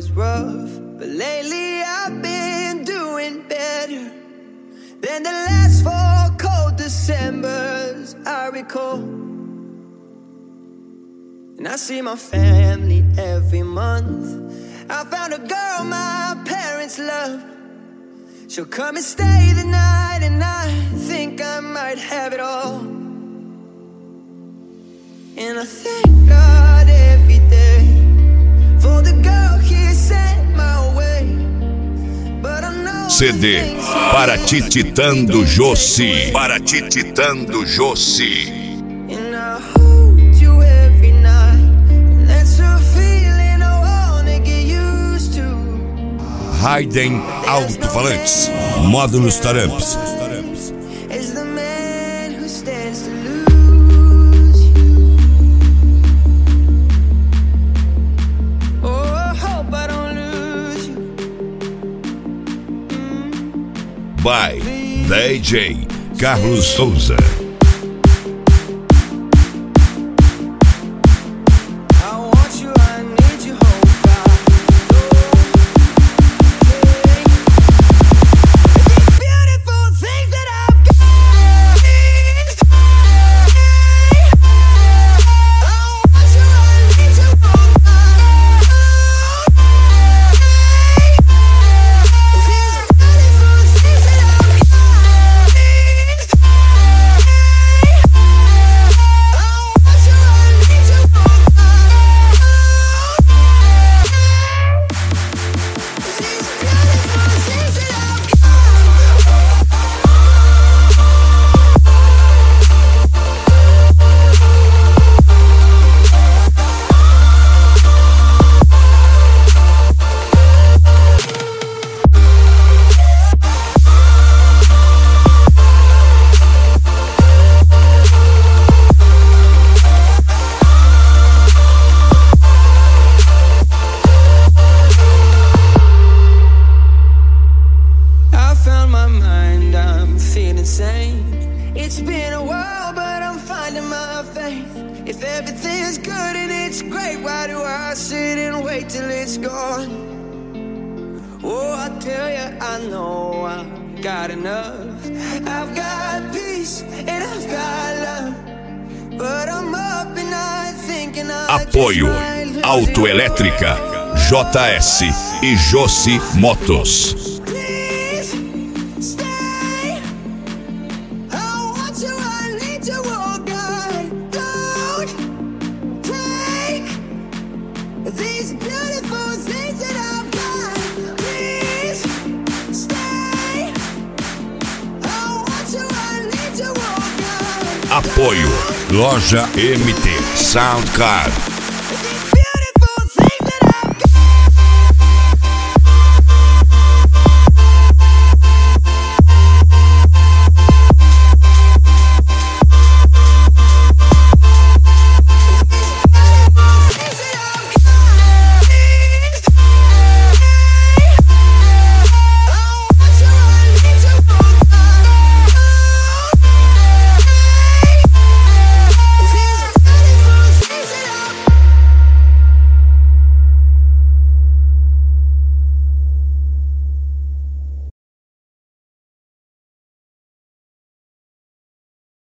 was rough, but lately I've been doing better than the last 4 cold Decembers I recall. And I see my family every month. I found a girl my parents love. She'll come and stay the night, and I think I might have it all. And I thank God every day for the girl he sent my way. But I know CD para Tititando Josi. Para Tititando Josi. And I hold you every night, and that's a feeling I wanna get used to. Hayden Alto-Falantes. Módulos Taramps. Is the man who stands to lose you. Oh, I hope I don't lose you. By DJ Carlos Souza. I want you, I need you, hope I these beautiful things that I've got. I want you, I need you, hope these beautiful things that I've got. It's been a while, but I'm finding my faith. If everything's good and it's great, why do I sit and wait till it's gone? Oh, I tell you, I know I've got enough. I've got peace and I've got love, but I'm up and I thinking Apoio Autoelétrica, JS e Josi Motos. Apoio Loja MT Soundcard.